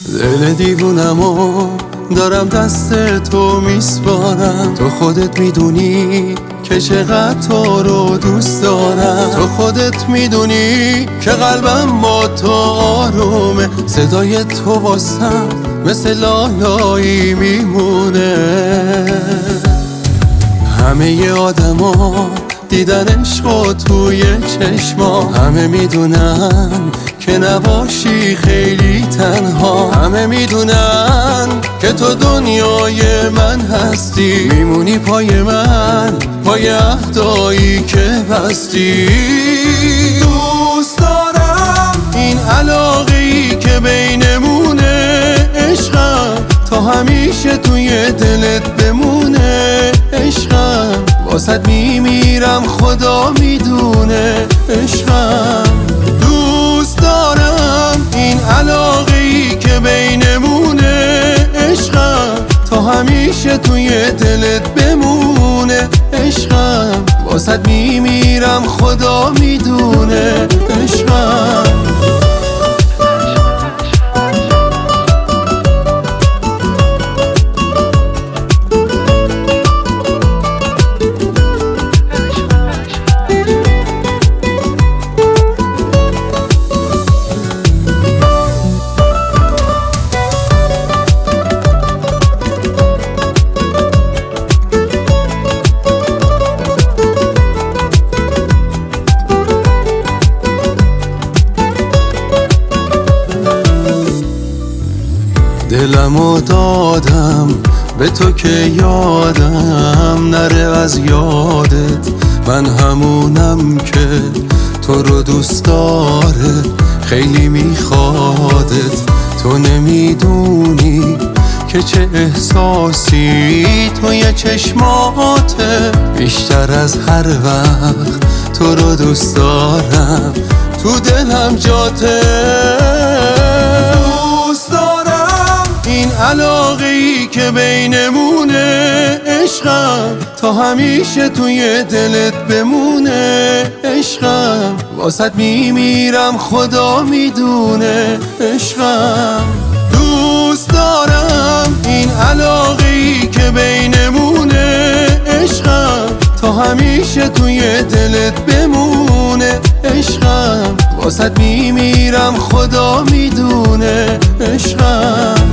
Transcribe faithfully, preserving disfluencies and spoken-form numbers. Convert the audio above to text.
دل دیوونمو دارم دست تو میسپارم. تو خودت میدونی که چقدر تو رو دوست دارم. تو خودت میدونی که قلبم با تو آرومه. صدای تو واسم مثل لالایی میمونه. همه آدما دیدن عشقو توی چشما. همه میدونن که نباشی خیلی تنها. همه میدونن که تو دنیای من هستی. میمونی پای من، پای عهدایی که بستی. دوست دارم این علاقه‌ای که بینمونه. عشقم تا همیشه توی دلت بمونه. عشقم واسط میمیرم خدا میدونه. عشقم دوست دارم این علاقه‌ای که بینمونه. عشقم تا همیشه توی دلت بمونه. عشقم واسط میمیرم خدا میدونه. عشقم دلمو دادم به تو که یادم نره از یادت. من همونم که تو رو دوست داره، خیلی میخوادت. تو نمیدونی که چه احساسی توی چشماته. بیشتر از هر وقت تو رو دوست دارم، تو دلم جاته. این علاقه‌ای که بینمونه. عشقم تا همیشه توی دلت بمونه. عشقم واسط میمیرم خدا میدونه. عشقم دوست دارم این علاقه‌ای که بینمونه. عشقم تا همیشه توی دلت بمونه. عشقم واسط میمیرم خدا میدونه. عشقم